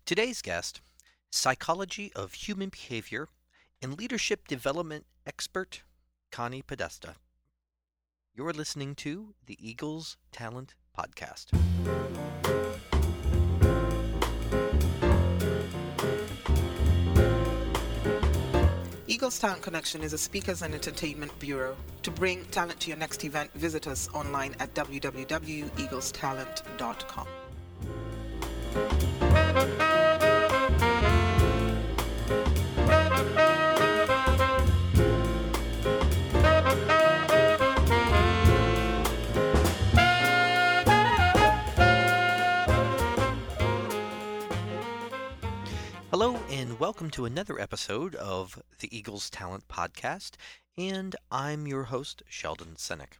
Today's guest, psychology of human behavior and leadership development expert, Connie Podesta. You're listening to the Eagles Talent Podcast. Eagles Talent Connection is a speakers and entertainment bureau. To bring talent to your next event, visit us online at www.eaglestalent.com. Hello and welcome to another episode of the Eagles Talent Podcast, and I'm your host, Sheldon Senek.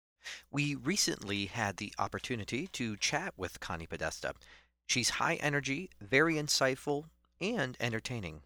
We recently had the opportunity to chat with Connie Podesta. She's high energy, very insightful, and entertaining.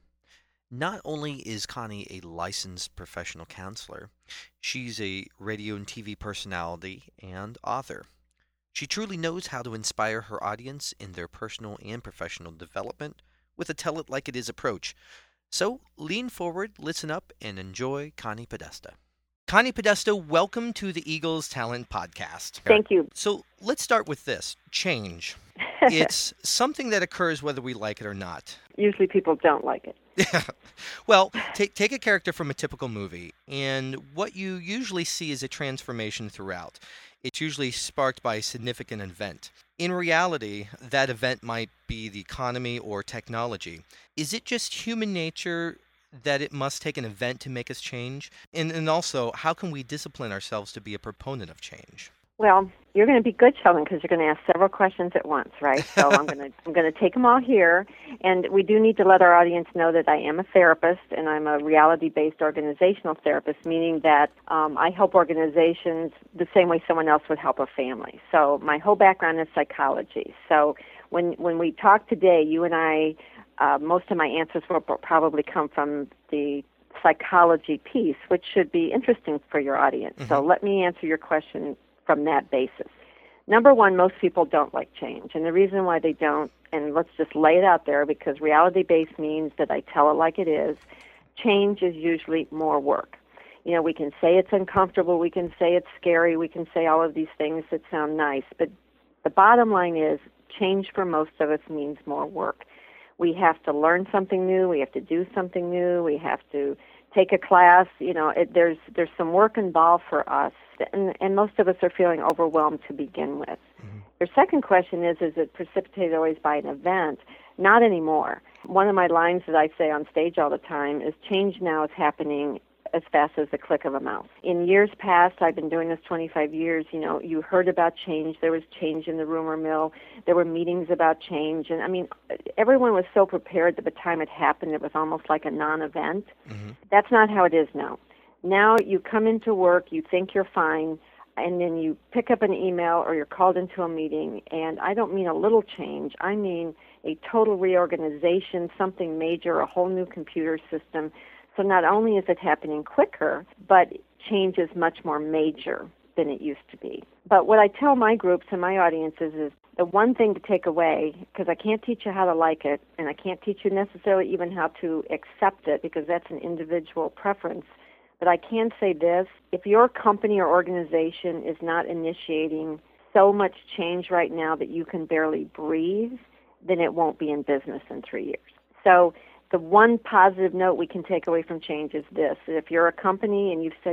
Not only is Connie a licensed professional counselor, she's a radio and TV personality and author. She truly knows how to inspire her audience in their personal and professional development with a tell-it-like-it-is approach. So lean forward, listen up, and enjoy Connie Podesta. Connie Podesta, welcome to the Eagles Talent Podcast. Thank you. So let's start with this, change. It's something that occurs whether we like it or not. Usually people don't like it. Yeah. Well, take a character from a typical movie, and what you usually see is a transformation throughout. It's usually sparked by a significant event. In reality, that event might be the economy or technology. Is it just human nature that it must take an event to make us change? And also, how can we discipline ourselves to be a proponent of change? Well, you're going to be good, Sheldon, because you're going to ask several questions at once, right? So I'm going to take them all here, and we do need to let our audience know that I am a therapist, and I'm a reality-based organizational therapist, meaning that I help organizations the same way someone else would help a family. So my whole background is psychology. So when we talk today, you and I, most of my answers will probably come from the psychology piece, which should be interesting for your audience. Mm-hmm. So let me answer your question from that basis. Number one, most people don't like change. And the reason why they don't, and let's just lay it out there, because reality-based means that I tell it like it is, change is usually more work. You know, we can say it's uncomfortable, we can say it's scary, we can say all of these things that sound nice, but the bottom line is change for most of us means more work. We have to learn something new, we have to do something new, we have to take a class, there's some work involved for us, and most of us are feeling overwhelmed to begin with. Mm-hmm. Your second question is it precipitated always by an event? Not anymore. One of my lines that I say on stage all the time is change now is happening as fast as the click of a mouse. In years past, I've been doing this 25 years, you heard about change. There was change in the rumor mill. There were meetings about change. And, everyone was so prepared that by the time it happened, it was almost like a non-event. Mm-hmm. That's not how it is now. Now you come into work, you think you're fine, and then you pick up an email or you're called into a meeting, and I don't mean a little change. I mean a total reorganization, something major, a whole new computer system. So not only is it happening quicker, but change is much more major than it used to be. But what I tell my groups and my audiences is the one thing to take away, because I can't teach you how to like it, and I can't teach you necessarily even how to accept it, because that's an individual preference. But I can say this, if your company or organization is not initiating so much change right now that you can barely breathe, then it won't be in business in 3 years. So the one positive note we can take away from change is this. If you're a company and you've said,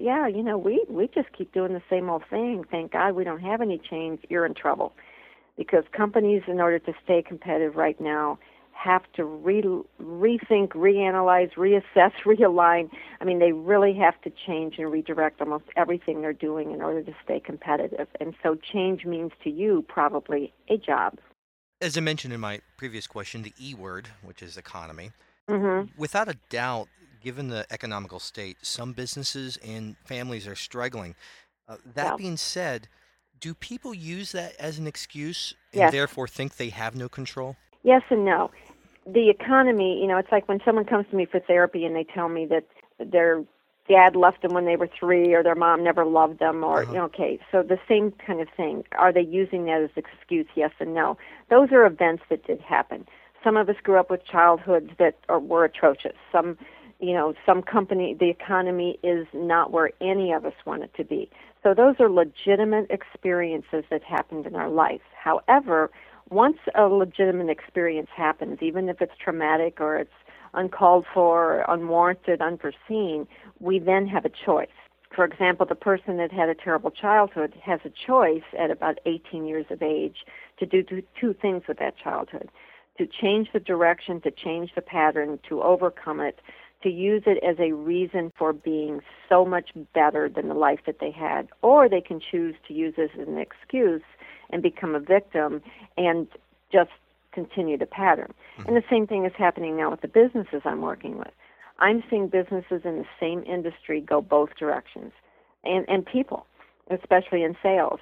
we just keep doing the same old thing, thank God we don't have any change, you're in trouble. Because companies, in order to stay competitive right now, have to rethink, reanalyze, reassess, realign. They really have to change and redirect almost everything they're doing in order to stay competitive. And so change means to you probably a job. As I mentioned in my previous question, the E word, which is economy, mm-hmm. Without a doubt, given the economical state, some businesses and families are struggling. That being said, do people use that as an excuse and therefore think they have no control? Yes and no. The economy, it's like when someone comes to me for therapy and they tell me that their dad left them when they were 3 or their mom never loved them or, okay, so the same kind of thing. Are they using that as an excuse, yes and no? Those are events that did happen. Some of us grew up with childhoods that were atrocious. Some company, the economy is not where any of us want it to be. So those are legitimate experiences that happened in our life. However, once a legitimate experience happens, even if it's traumatic or it's uncalled for, unwarranted, unforeseen, we then have a choice. For example, the person that had a terrible childhood has a choice at about 18 years of age to do two things with that childhood: to change the direction, to change the pattern, to overcome it, to use it as a reason for being so much better than the life that they had. Or they can choose to use this as an excuse and become a victim and just continue the pattern. Mm-hmm. And the same thing is happening now with the businesses I'm working with. I'm seeing businesses in the same industry go both directions, and people, especially in sales,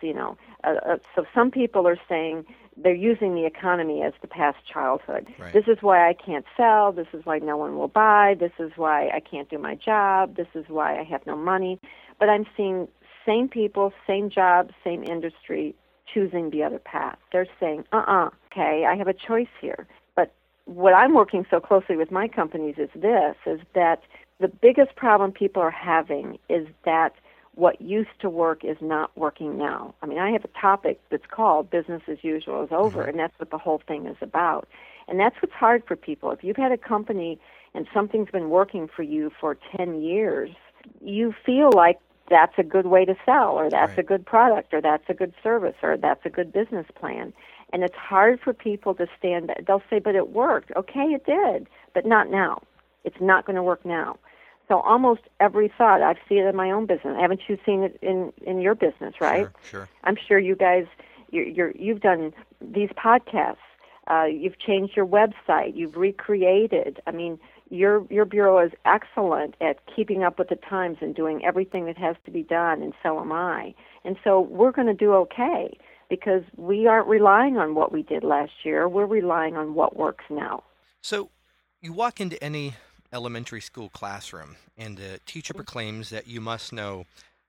So some people are saying they're using the economy as the past childhood. Right. This is why I can't sell. This is why no one will buy. This is why I can't do my job. This is why I have no money. But I'm seeing same people, same job, same industry, choosing the other path. They're saying, okay, I have a choice here. But what I'm working so closely with my companies is that the biggest problem people are having is that what used to work is not working now. I mean, I have a topic that's called Business as Usual is Over, Mm-hmm. and that's what the whole thing is about. And that's what's hard for people. If you've had a company and something's been working for you for 10 years, you feel like that's a good way to sell, or that's Right. a good product, or that's a good service, or that's a good business plan. And it's hard for people to stand back. They'll say, but it worked. Okay, it did, but not now. It's not going to work now. So almost every thought, I see it in my own business. Haven't you seen it in your business, right? Sure. I'm sure you guys, you've done these podcasts. You've changed your website. You've recreated. I mean, your bureau is excellent at keeping up with the times and doing everything that has to be done, and so am I. And so we're going to do okay because we aren't relying on what we did last year. We're relying on what works now. So you walk into any elementary school classroom and the teacher proclaims that you must know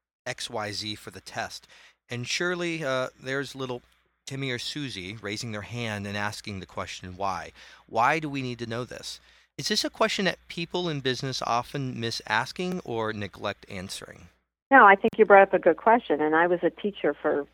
XYZ for the test. And surely there's little Timmy or Susie raising their hand and asking the question, why? Why do we need to know this? Is this a question that people in business often miss asking or neglect answering? No, I think you brought up a good question. And I was a teacher for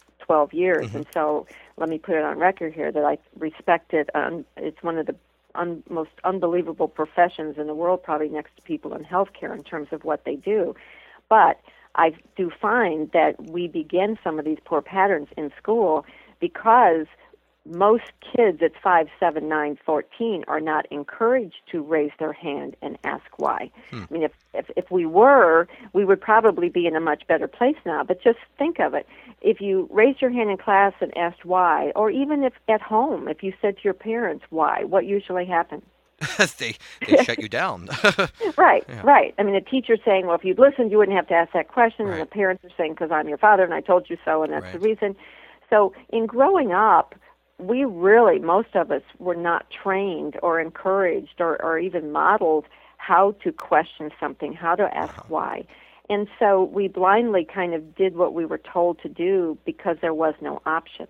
12 years. Mm-hmm. And so let me put it on record here that I respect it. It's one of the most unbelievable professions in the world, probably next to people in healthcare in terms of what they do. But I do find that we begin some of these poor patterns in school because most kids at 5, 7, 9, 14 are not encouraged to raise their hand and ask why. I mean, if we were, we would probably be in a much better place now. But just think of it. If you raised your hand in class and asked why, or even if at home, if you said to your parents why, what usually happened? they shut you down. Right, Yeah. right. I mean, the teacher's saying, well, if you'd listened, you wouldn't have to ask that question. Right. And the parents are saying, because I'm your father and I told you so, and that's Right. the reason. So in growing up, we really, most of us, were not trained or encouraged or even modeled how to question something, how to ask why. And so we blindly kind of did what we were told to do because there was no option.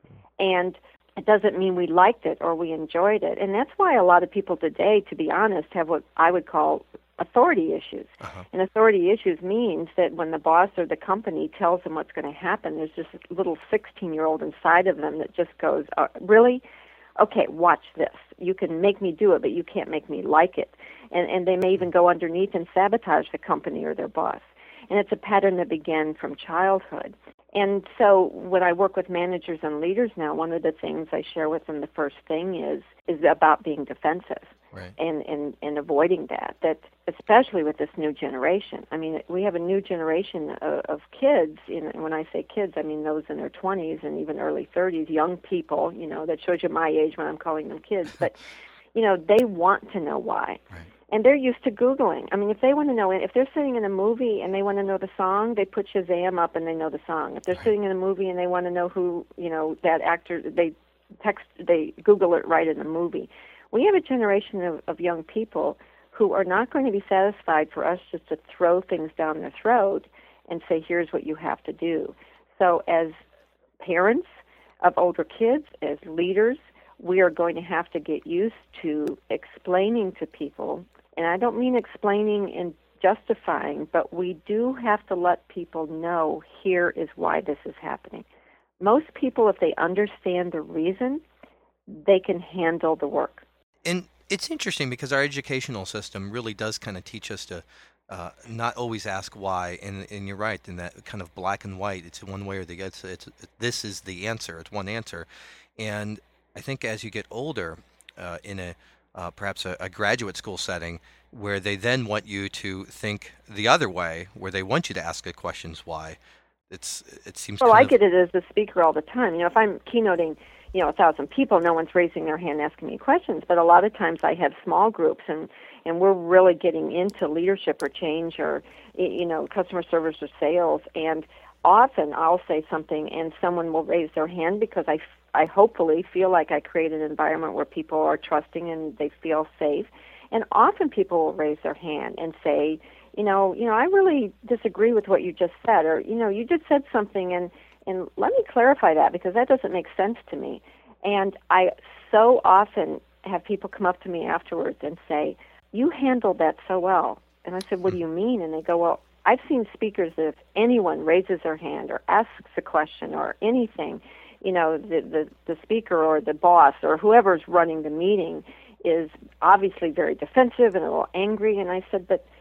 And it doesn't mean we liked it or we enjoyed it. And that's why a lot of people today, to be honest, have what I would call authority issues. Uh-huh. And authority issues means that when the boss or the company tells them what's going to happen, there's just a little 16-year-old inside of them that just goes, really? Okay, watch this. You can make me do it, but you can't make me like it. And they may even go underneath and sabotage the company or their boss. And it's a pattern that began from childhood. And so when I work with managers and leaders now, one of the things I share with them, the first thing is about being defensive. Right. And avoiding that especially with this new generation. I mean, we have a new generation of kids, and when I say kids, I mean those in their 20s and even early 30s, young people, that shows you my age when I'm calling them kids. But, they want to know why. Right. And they're used to Googling. I mean, if they want to know, if they're sitting in a movie and they want to know the song, they put Shazam up and they know the song. If they're Right. sitting in a movie and they want to know who, that actor, they Google it right in the movie. We have a generation of young people who are not going to be satisfied for us just to throw things down their throat and say, here's what you have to do. So as parents of older kids, as leaders, we are going to have to get used to explaining to people, and I don't mean explaining and justifying, but we do have to let people know here is why this is happening. Most people, if they understand the reason, they can handle the work. And it's interesting because our educational system really does kind of teach us to not always ask why, and you're right, in that kind of black and white, it's one way or the other. This is the answer, it's one answer. And I think as you get older, in perhaps a graduate school setting, where they then want you to think the other way, where they want you to ask the questions why, it seems. Well, I get it as a speaker all the time. If I'm keynoting, 1,000 people, no one's raising their hand asking me questions. But a lot of times I have small groups, and we're really getting into leadership or change or, customer service or sales. And often I'll say something and someone will raise their hand because I hopefully feel like I create an environment where people are trusting and they feel safe. And often people will raise their hand and say, I really disagree with what you just said, or, you just said something, and let me clarify that because that doesn't make sense to me. And I so often have people come up to me afterwards and say, you handled that so well. And I said, what do you mean? And they go, well, I've seen speakers that if anyone raises their hand or asks a question or anything, the speaker or the boss or whoever's running the meeting is obviously very defensive and a little angry. And I said, but,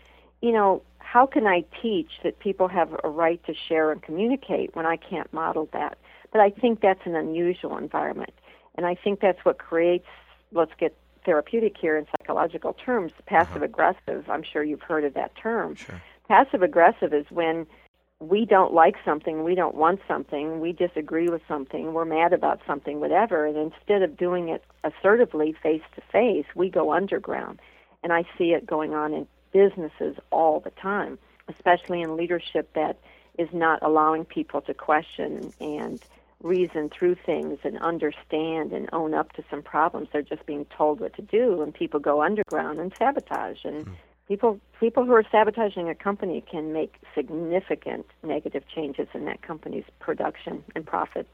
how can I teach that people have a right to share and communicate when I can't model that? But I think that's an unusual environment. And I think that's what creates, let's get therapeutic here in psychological terms, passive-aggressive. I'm sure you've heard of that term. Sure. Passive-aggressive is when we don't like something, we don't want something, we disagree with something, we're mad about something, whatever, and instead of doing it assertively face-to-face, we go underground. And I see it going on in businesses all the time, especially in leadership that is not allowing people to question and reason through things and understand and own up to some problems. They're just being told what to do, and people go underground and sabotage. And people who are sabotaging a company can make significant negative changes in that company's production and profit.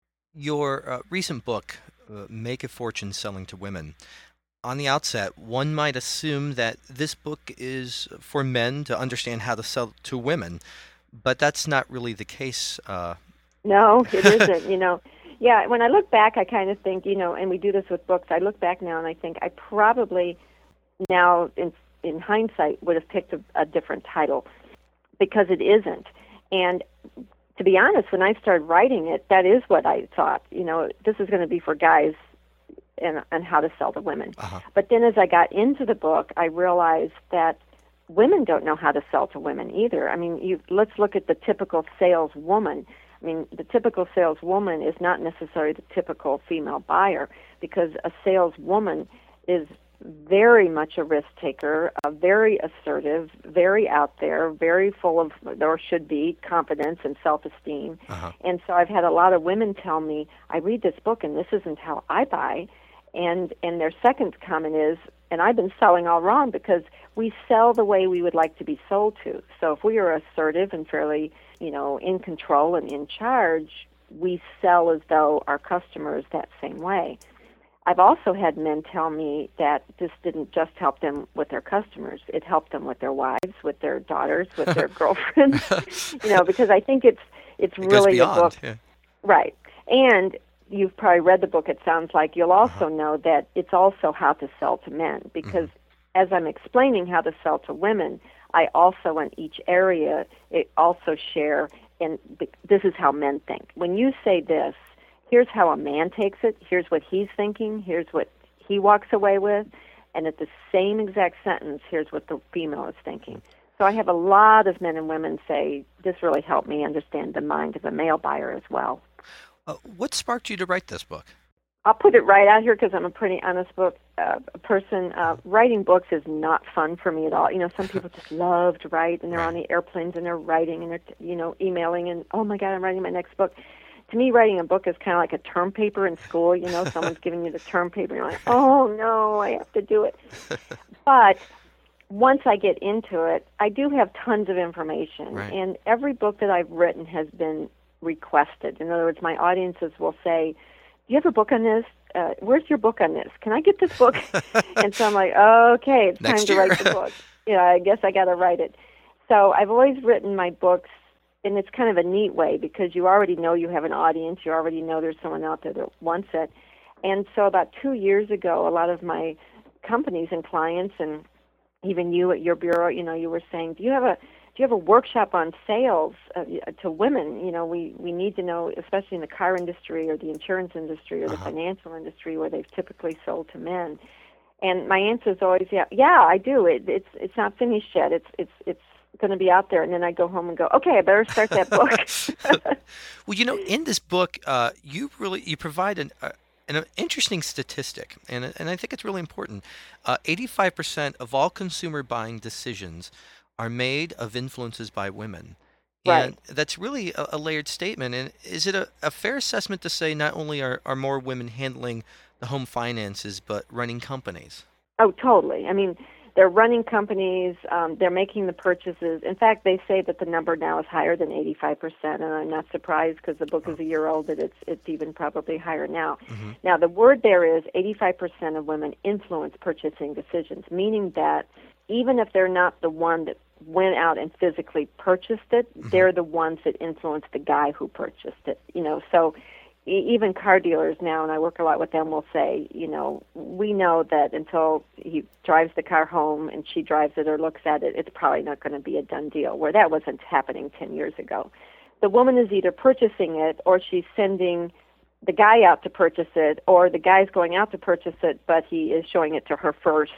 Your recent book, Make a Fortune Selling to Women. On the outset, one might assume that this book is for men to understand how to sell to women, but that's not really the case. No, it isn't, Yeah, when I look back, I kind of think, and we do this with books, I look back now and I think I probably now, in hindsight, would have picked a different title because it isn't. And to be honest, when I started writing it, that is what I thought. This is going to be for guys and how to sell to women. But then as I got into the book, I realized that women don't know how to sell to women either. I mean, let's look at the typical saleswoman. I mean, the typical saleswoman is not necessarily the typical female buyer because a saleswoman is very much a risk taker, very assertive, very out there, very full of, or should be, confidence and self-esteem. And so I've had a lot of women tell me, I read this book and this isn't how I buy. And their second comment is, and I've been selling all wrong because we sell the way we would like to be sold to. So if we are assertive and fairly, in control and in charge, we sell as though our customer is that same way. I've also had men tell me that this didn't just help them with their customers. It helped them with their wives, with their daughters, with their girlfriends, because I think it's really beyond, a book. Yeah. Right. And you've probably read the book, it sounds like. You'll also know that it's also how to sell to men because as I'm explaining how to sell to women, I also, in each area, also share, and this is how men think. When you say this, here's how a man takes it, here's what he's thinking, here's what he walks away with, and at the same exact sentence, here's what the female is thinking. So I have a lot of men and women say, this really helped me understand the mind of a male buyer as well. What sparked you to write this book? I'll put it right out here because I'm a pretty honest person. Writing books is not fun for me at all. Some people just love to write, and they're on the airplanes, and they're writing, and they're, emailing, and, oh, my God, I'm writing my next book. To me, writing a book is kind of like a term paper in school. Someone's giving you the term paper, and you're like, oh, no, I have to do it. But once I get into it, I do have tons of information, and every book that I've written has been requested. In other words, my audiences will say, do you have a book on this? where's your book on this? Can I get this book? And so I'm like, okay, it's Next time to year. write the book. I guess I got to write it. So I've always written my books, and it's kind of a neat way because you already know you have an audience. You already know there's someone out there that wants it. And so about 2 years ago, a lot of my companies and clients, and even you at your bureau, you were saying, do you have a workshop on sales to women? We need to know, especially in the car industry or the insurance industry or the financial industry where they've typically sold to men. And my answer is always, yeah, I do. It's not finished yet. It's going to be out there. And then I go home and go, okay, I better start that book. Well, in this book, you provide an interesting statistic, and I think it's really important. 85% of all consumer buying decisions are made of influences by women. Right. And that's really a layered statement. And is it a fair assessment to say not only are more women handling the home finances, but running companies? Oh, totally. I mean, they're running companies. They're making the purchases. In fact, they say that the number now is higher than 85%, and I'm not surprised because the book is a year old that it's even probably higher now. Mm-hmm. Now, the word there is 85% of women influence purchasing decisions, meaning that even if they're not the one that went out and physically purchased it, they're the ones that influence the guy who purchased it. So even car dealers now, and I work a lot with them, will say, we know that until he drives the car home and she drives it or looks at it, it's probably not going to be a done deal, where that wasn't happening 10 years ago. The woman is either purchasing it or she's sending the guy out to purchase it, or the guy's going out to purchase it, but he is showing it to her first.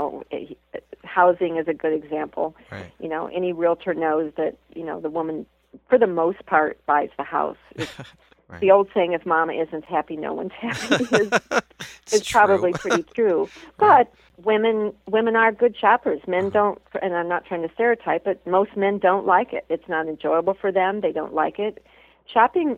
Housing is a good example. Right. Any realtor knows that, the woman, for the most part, buys the house. Right. The old saying, if mama isn't happy, no one's happy, is probably pretty true. But women are good shoppers. Men don't, and I'm not trying to stereotype, but most men don't like it. It's not enjoyable for them. They don't like it. Shopping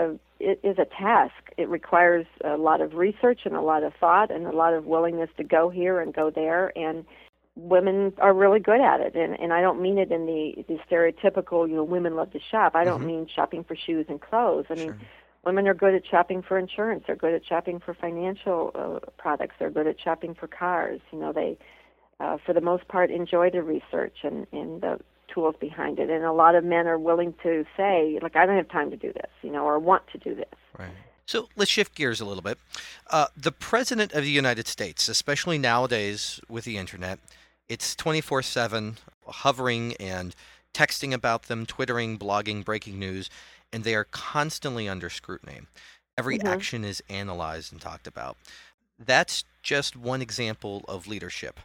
it is a task. It requires a lot of research and a lot of thought and a lot of willingness to go here and go there, and women are really good at it. And I don't mean it in the stereotypical, women love to shop. I don't mean shopping for shoes and clothes. I mean, women are good at shopping for insurance. They're good at shopping for financial products. They're good at shopping for cars. They, for the most part, enjoy the research and the tools behind it. And a lot of men are willing to say, look, I don't have time to do this, or want to do this. Right. So let's shift gears a little bit. The President of the United States, especially nowadays with the internet, it's 24/7 hovering and texting about them, twittering, blogging, breaking news, and they are constantly under scrutiny. Every action is analyzed and talked about. That's just one example of leadership.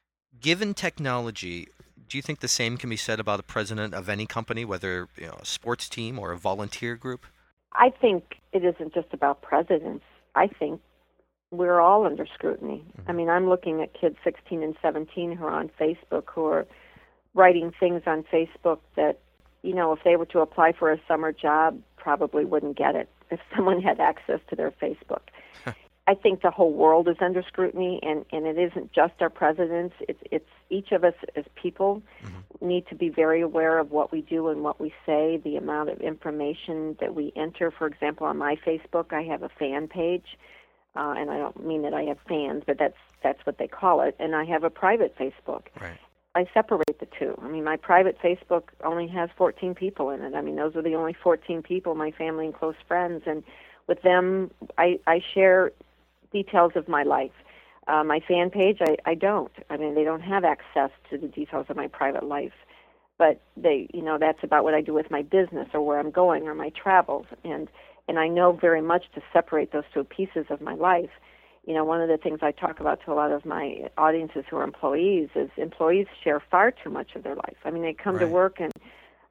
Given technology, do you think the same can be said about a president of any company, whether a sports team or a volunteer group? I think it isn't just about presidents. I think we're all under scrutiny. I mean, I'm looking at kids 16 and 17 who are on Facebook, who are writing things on Facebook that, if they were to apply for a summer job, probably wouldn't get it if someone had access to their Facebook. I think the whole world is under scrutiny, and it isn't just our presidents. It's each of us as people need to be very aware of what we do and what we say, the amount of information that we enter. For example, on my Facebook, I have a fan page, and I don't mean that I have fans, but that's what they call it, and I have a private Facebook. Right. I separate the two. I mean, my private Facebook only has 14 people in it. I mean, those are the only 14 people, my family and close friends, and with them, I share details of my life. My fan page, I don't. I mean, they don't have access to the details of my private life, but they, that's about what I do with my business or where I'm going or my travels, and I know very much to separate those two pieces of my life. One of the things I talk about to a lot of my audiences who are employees is employees share far too much of their life. I mean, they come to work and,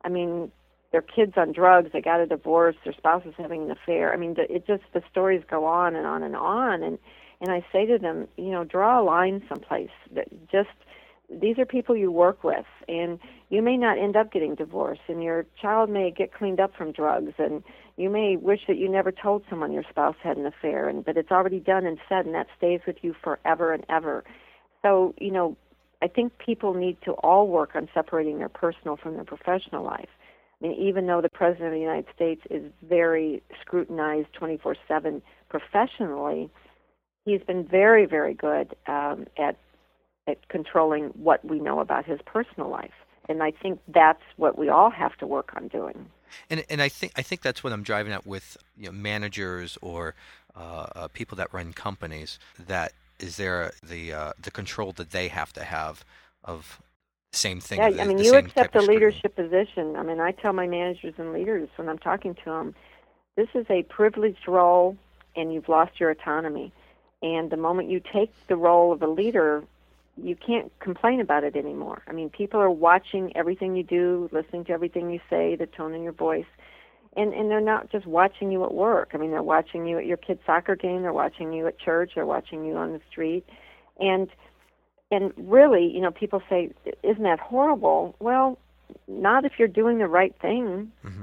their kids on drugs, they got a divorce, their spouse is having an affair. I mean, the stories go on and on and on. And I say to them, draw a line someplace. These are people you work with, and you may not end up getting divorced, and your child may get cleaned up from drugs, and you may wish that you never told someone your spouse had an affair, but it's already done and said, and that stays with you forever and ever. So, I think people need to all work on separating their personal from their professional life. I mean, even though the President of the United States is very scrutinized 24/7 professionally, he's been very, very good at controlling what we know about his personal life. And I think that's what we all have to work on doing. And I think that's what I'm driving at with managers or people that run companies. That is there the control that they have to have of the same thing. Yeah, I mean, you accept a leadership position. I mean, I tell my managers and leaders when I'm talking to them, this is a privileged role, and you've lost your autonomy. And the moment you take the role of a leader, you can't complain about it anymore. I mean, people are watching everything you do, listening to everything you say, the tone in your voice. And they're not just watching you at work. I mean, they're watching you at your kid's soccer game, they're watching you at church, they're watching you on the street. And really, people say, isn't that horrible? Well, not if you're doing the right thing. Mm-hmm.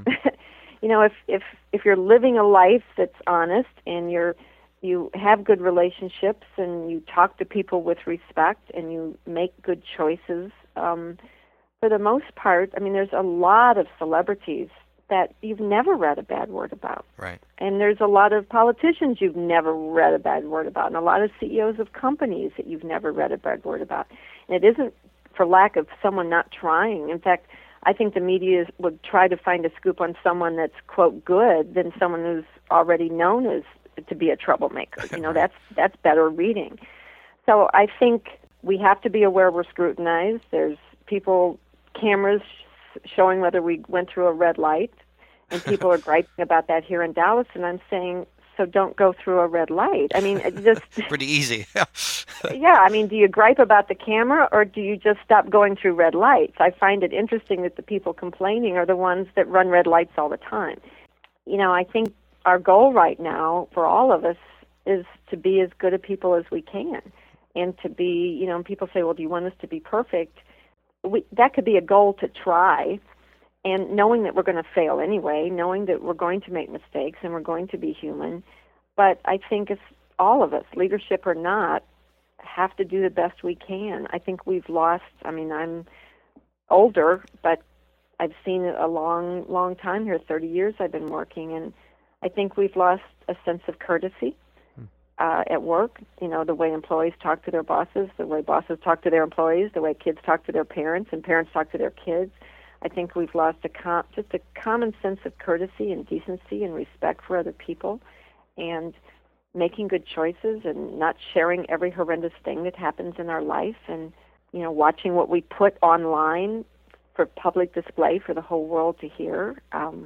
If you're living a life that's honest and you have good relationships and you talk to people with respect and you make good choices, for the most part, I mean, there's a lot of celebrities that you've never read a bad word about. Right. And there's a lot of politicians you've never read a bad word about, and a lot of CEOs of companies that you've never read a bad word about. And it isn't for lack of someone not trying. In fact, I think the media would try to find a scoop on someone that's, quote, good than someone who's already known as to be a troublemaker. That's better reading. So I think we have to be aware we're scrutinized. There's cameras showing whether we went through a red light, and people are griping about that here in Dallas, and I'm saying, so don't go through a red light. I mean, just pretty easy. Yeah, I mean, do you gripe about the camera, or do you just stop going through red lights? I find it interesting that the people complaining are the ones that run red lights all the time. I think our goal right now for all of us is to be as good a people as we can, and to be, people say, well, do you want us to be perfect? That could be a goal to try, and knowing that we're going to fail anyway, knowing that we're going to make mistakes and we're going to be human. But I think it's all of us, leadership or not, have to do the best we can. I think we've lost, I'm older, but I've seen it a long, long time here, 30 years I've been working, and I think we've lost a sense of courtesy at work. The way employees talk to their bosses, the way bosses talk to their employees, the way kids talk to their parents, and parents talk to their kids. I think we've lost just a common sense of courtesy and decency and respect for other people, and making good choices and not sharing every horrendous thing that happens in our life, and watching what we put online for public display for the whole world to hear.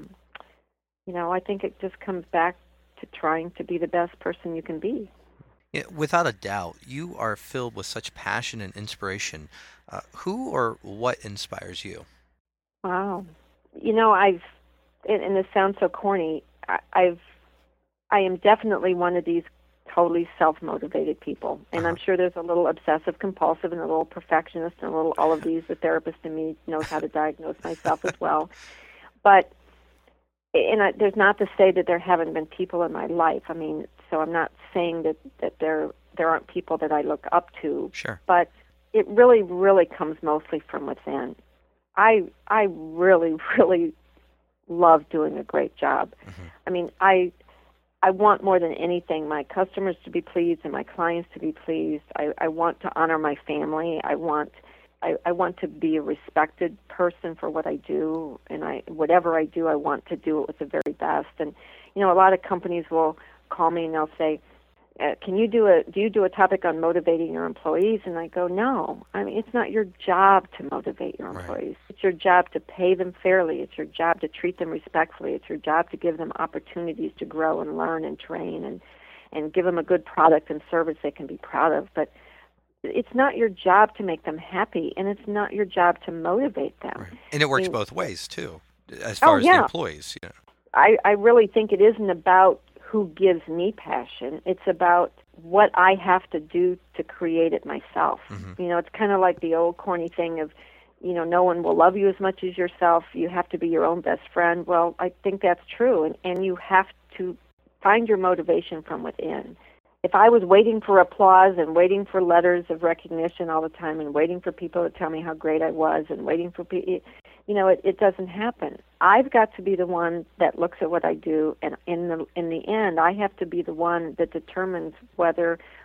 I think it just comes back to trying to be the best person you can be. Yeah, without a doubt, you are filled with such passion and inspiration. Who or what inspires you? Wow. And this sounds so corny, I am definitely one of these totally self-motivated people. And I'm sure there's a little obsessive-compulsive and a little perfectionist and a little all of these. The therapist in me knows how to diagnose myself as well. But there's not to say that there haven't been people in my life. So I'm not saying that there aren't people that I look up to. Sure. But it really, really comes mostly from within. I really, really love doing a great job. Mm-hmm. I want more than anything my customers to be pleased and my clients to be pleased. I want to honor my family. I want to be a respected person for what I do, and whatever I do, I want to do it with the very best. And a lot of companies will call me and they'll say, do you do a topic on motivating your employees? And I go, no. It's not your job to motivate your employees. Right. It's your job to pay them fairly. It's your job to treat them respectfully. It's your job to give them opportunities to grow and learn and train and give them a good product and service they can be proud of. But it's not your job to make them happy, and it's not your job to motivate them. Right. And it works both ways, too, as far as the employees. I really think it isn't about who gives me passion. It's about what I have to do to create it myself. Mm-hmm. It's kind of like the old corny thing of, no one will love you as much as yourself. You have to be your own best friend. Well, I think that's true, and you have to find your motivation from within. If I was waiting for applause and waiting for letters of recognition all the time and waiting for people to tell me how great I was and waiting for people, it doesn't happen. I've got to be the one that looks at what I do, and in the end, I have to be the one that determines whether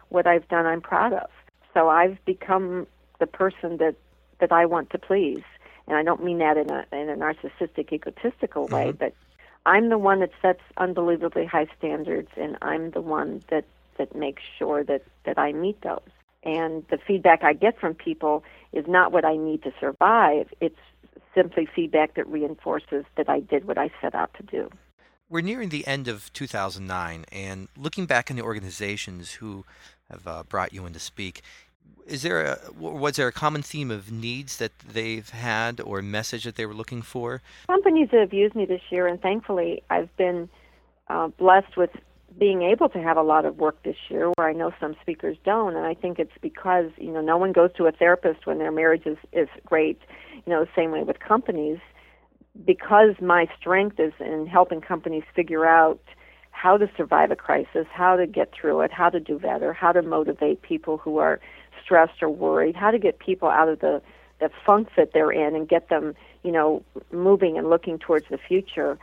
what I've done I'm proud of. So I've become the person that I want to please. And I don't mean that in a narcissistic, egotistical way, but I'm the one that sets unbelievably high standards, and I'm the one that makes sure that I meet those. And the feedback I get from people is not what I need to survive. It's simply feedback that reinforces that I did what I set out to do. We're nearing the end of 2009, and looking back in the organizations who have brought you in to speak, was there a common theme of needs that they've had or a message that they were looking for? Companies that have used me this year, and thankfully I've been blessed with being able to have a lot of work this year where I know some speakers don't, and I think it's because, no one goes to a therapist when their marriage is great, the same way with companies. Because my strength is in helping companies figure out how to survive a crisis, how to get through it, how to do better, how to motivate people who are stressed or worried, how to get people out of the funk that they're in and get them, moving and looking towards the future.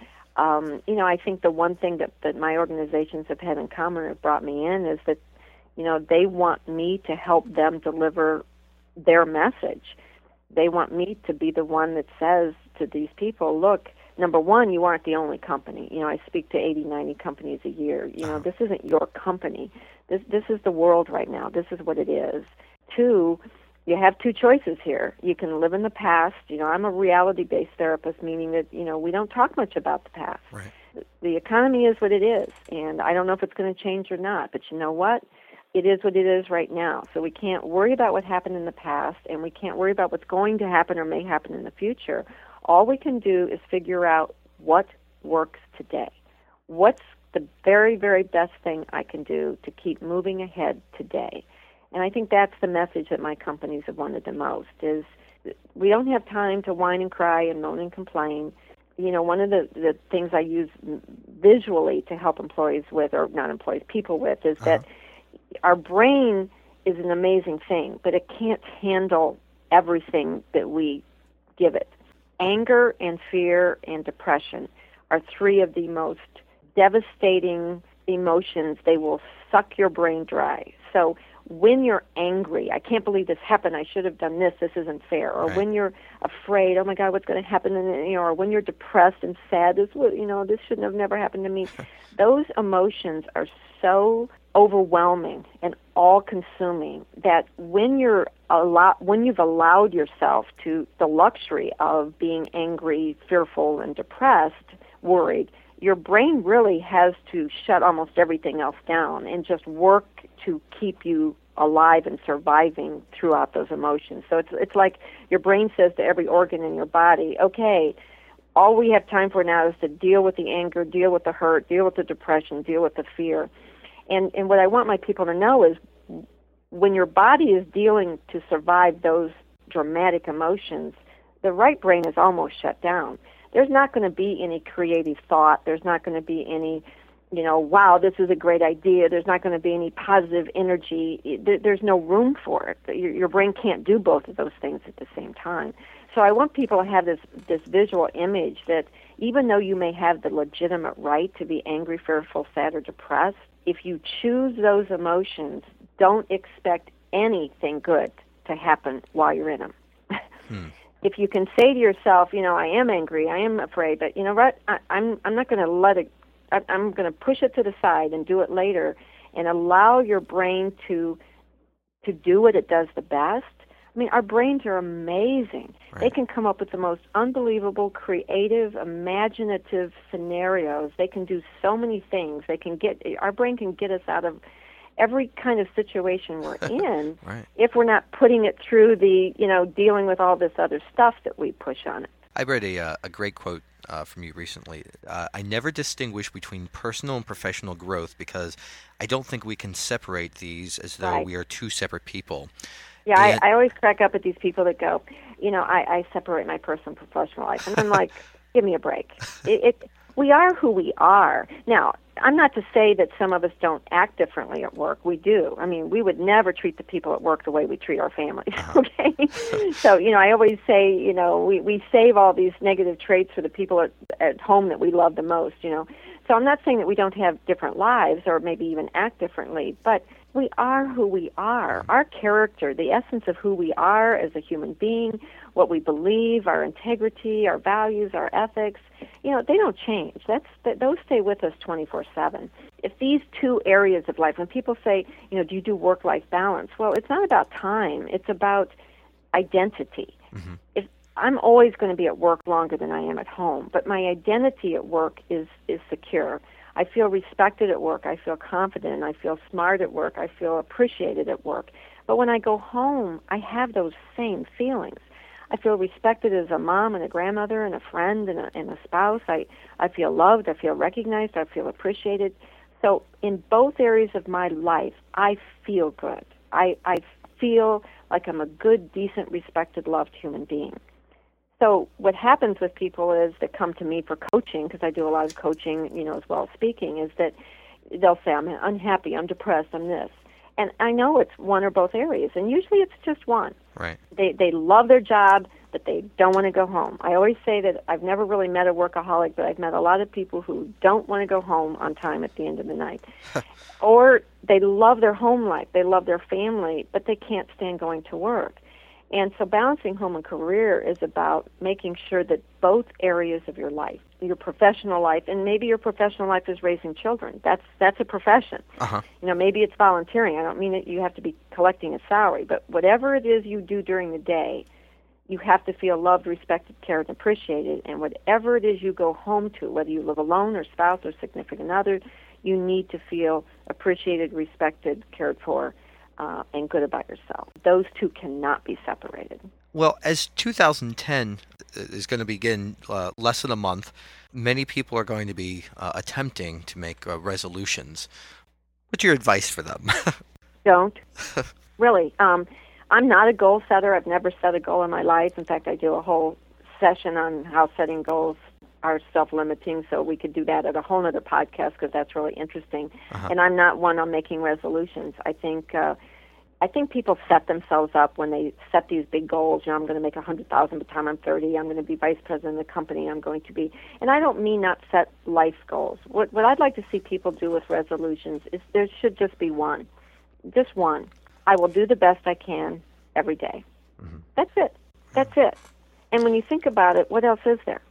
I think the one thing that my organizations have had in common that brought me in is that, they want me to help them deliver their message. They want me to be the one that says to these people, look, number one, you aren't the only company. I speak to 80, 90 companies a year. This isn't your company. This is the world right now. This is what it is. Two, you have two choices here. You can live in the past. I'm a reality-based therapist, meaning that, we don't talk much about the past. Right. The economy is what it is, and I don't know if it's going to change or not, but you know what? It is what it is right now. So we can't worry about what happened in the past, and we can't worry about what's going to happen or may happen in the future. All we can do is figure out what works today. What's the very, very best thing I can do to keep moving ahead today? And I think that's the message that my companies have wanted the most, is we don't have time to whine and cry and moan and complain. One of the things I use visually to help employees with, or not employees, people with, is that our brain is an amazing thing, but it can't handle everything that we give it. Anger and fear and depression are three of the most devastating emotions. They will suck your brain dry. So when you're angry, I can't believe this happened, I should have done this isn't fair. Or when you're afraid, oh my God, what's going to happen? And, or when you're depressed and sad, this shouldn't have never happened to me. Those emotions are so overwhelming and all-consuming that when you've allowed yourself to the luxury of being angry, fearful, and depressed, worried, your brain really has to shut almost everything else down and just work to keep you alive and surviving throughout those emotions. So it's like your brain says to every organ in your body, okay, all we have time for now is to deal with the anger, deal with the hurt, deal with the depression, deal with the fear. And what I want my people to know is when your body is dealing to survive those dramatic emotions, the right brain is almost shut down. There's not going to be any creative thought. There's not going to be any, wow, this is a great idea. There's not going to be any positive energy. There's no room for it. Your brain can't do both of those things at the same time. So I want people to have this visual image that even though you may have the legitimate right to be angry, fearful, sad, or depressed, if you choose those emotions, don't expect anything good to happen while you're in them. If you can say to yourself, I am angry, I am afraid, but you know what, I'm not going to let it, I'm going to push it to the side and do it later and allow your brain to do what it does the best. I mean, our brains are amazing. Right. They can come up with the most unbelievable, creative, imaginative scenarios. They can do so many things. Our brain can get us out of every kind of situation we're in right. if we're not putting it through the, dealing with all this other stuff that we push on it. I read a great quote from you recently. I never distinguish between personal and professional growth because I don't think we can separate these as though right. we are two separate people. Yeah, I always crack up at these people that go, I separate my personal and professional life. And I'm like, give me a break. We are who we are. Now, I'm not to say that some of us don't act differently at work. We do. I mean, we would never treat the people at work the way we treat our families, okay? So, I always say, we save all these negative traits for the people at home that we love the most, So I'm not saying that we don't have different lives or maybe even act differently, but We are who we are. Our character, the essence of who we are as a human being, what we believe, our integrity, our values, our ethics, they don't change. Those stay with us 24/7. If these two areas of life, when people say, do you do work-life balance? Well, it's not about time. It's about identity. Mm-hmm. If I'm always going to be at work longer than I am at home, but my identity at work is secure. I feel respected at work. I feel confident. I feel smart at work. I feel appreciated at work. But when I go home, I have those same feelings. I feel respected as a mom and a grandmother and a friend and a spouse. I feel loved. I feel recognized. I feel appreciated. So in both areas of my life, I feel good. I feel like I'm a good, decent, respected, loved human being. So what happens with people is that come to me for coaching, because I do a lot of coaching, as well as speaking, is that they'll say, I'm unhappy, I'm depressed, I'm this. And I know it's one or both areas, and usually it's just one. Right. They love their job, but they don't want to go home. I always say that I've never really met a workaholic, but I've met a lot of people who don't want to go home on time at the end of the night. Or they love their home life, they love their family, but they can't stand going to work. And so balancing home and career is about making sure that both areas of your life, your professional life, and maybe your professional life is raising children. That's a profession. Uh-huh. Maybe it's volunteering. I don't mean that you have to be collecting a salary, but whatever it is you do during the day, you have to feel loved, respected, cared, and appreciated. And whatever it is you go home to, whether you live alone or spouse or significant other, you need to feel appreciated, respected, cared for, and good about yourself. Those two cannot be separated. Well, as 2010 is going to begin less than a month, many people are going to be attempting to make resolutions. What's your advice for them? Don't. Really. I'm not a goal setter. I've never set a goal in my life. In fact, I do a whole session on how setting goals are self-limiting, so we could do that at a whole other podcast because that's really interesting. Uh-huh. And I'm not one on making resolutions. I think people set themselves up when they set these big goals. I'm going to make $100,000 by the time I'm 30. I'm going to be vice president of the company. I'm going to be, and I don't mean not set life goals. What I'd like to see people do with resolutions is there should just be one, just one. I will do the best I can every day. Mm-hmm. That's it. That's it. And when you think about it, what else is there?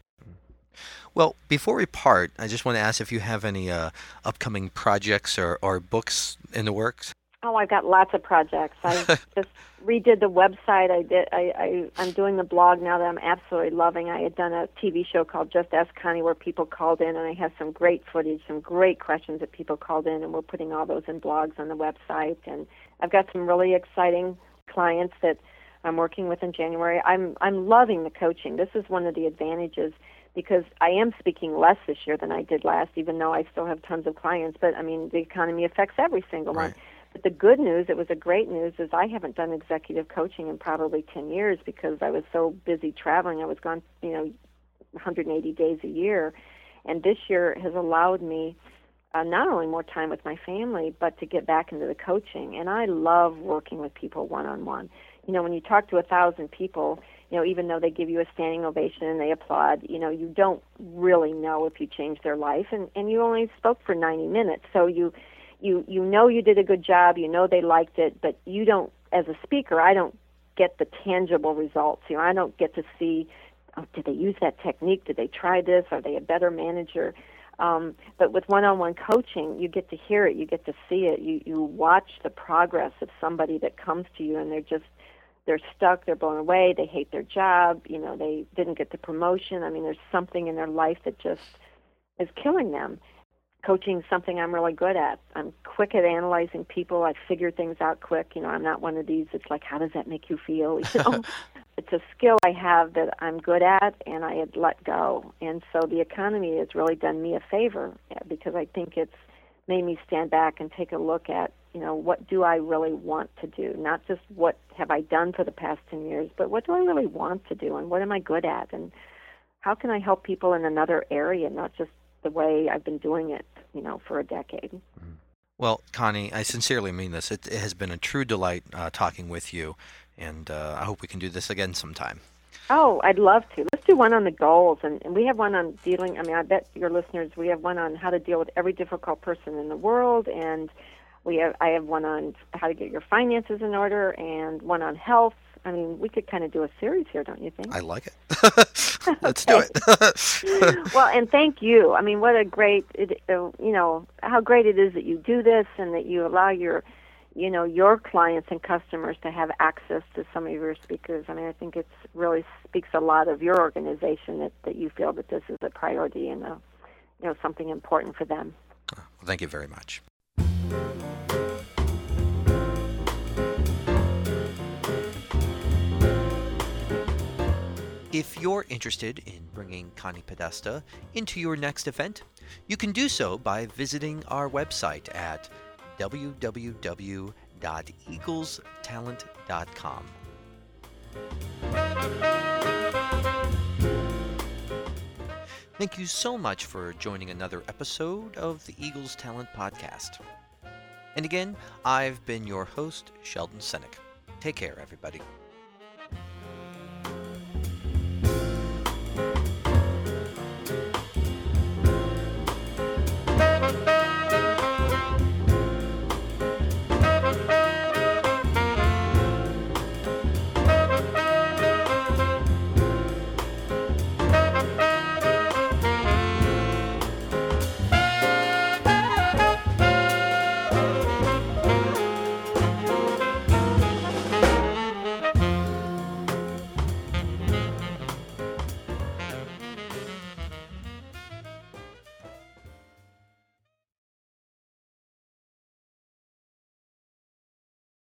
Well, before we part, I just want to ask if you have any upcoming projects or books in the works. Oh, I've got lots of projects. I just redid the website. I'm doing the blog now that I'm absolutely loving. I had done a TV show called Just Ask Connie where people called in, and I have some great footage, some great questions that people called in, and we're putting all those in blogs on the website. And I've got some really exciting clients that I'm working with in January. I'm loving the coaching. This is one of the advantages because I am speaking less this year than I did last, even though I still have tons of clients. But, the economy affects every single one. But the good news, it was a great news, is I haven't done executive coaching in probably 10 years because I was so busy traveling. I was gone, 180 days a year. And this year has allowed me not only more time with my family, but to get back into the coaching. And I love working with people one-on-one. When you talk to 1,000 people, even though they give you a standing ovation and they applaud, you don't really know if you changed their life. And you only spoke for 90 minutes. So you know you did a good job, they liked it, but you don't, as a speaker, I don't get the tangible results. I don't get to see, did they use that technique? Did they try this? Are they a better manager? But with one-on-one coaching, you get to hear it, you get to see it. You watch the progress of somebody that comes to you and they're stuck, they're blown away, they hate their job, they didn't get the promotion. There's something in their life that just is killing them. Coaching is something I'm really good at. I'm quick at analyzing people. I figure things out quick. I'm not one of these, it's like, how does that make you feel? It's a skill I have that I'm good at, and I had let go. And so the economy has really done me a favor because I think it's made me stand back and take a look at, what do I really want to do? Not just what have I done for the past 10 years, but what do I really want to do, and what am I good at, and how can I help people in another area, not just the way I've been doing it, for a decade. Well, Connie, I sincerely mean this. It has been a true delight talking with you, and I hope we can do this again sometime. Oh, I'd love to. Let's do one on the goals, and we have one on dealing, I bet your listeners, we have one on how to deal with every difficult person in the world, and I have one on how to get your finances in order and one on health. I mean, we could kind of do a series here, don't you think? I like it. Let's do it. Well, and thank you. I mean, what a great, how great it is that you do this and that you allow your clients and customers to have access to some of your speakers. I mean, I think it really speaks a lot of your organization that you feel that this is a priority and something important for them. Well, thank you very much. If you're interested in bringing Connie Podesta into your next event, you can do so by visiting our website at www.eaglestalent.com. Thank you so much for joining another episode of the Eagles Talent Podcast. And again, I've been your host, Sheldon Senek. Take care, everybody.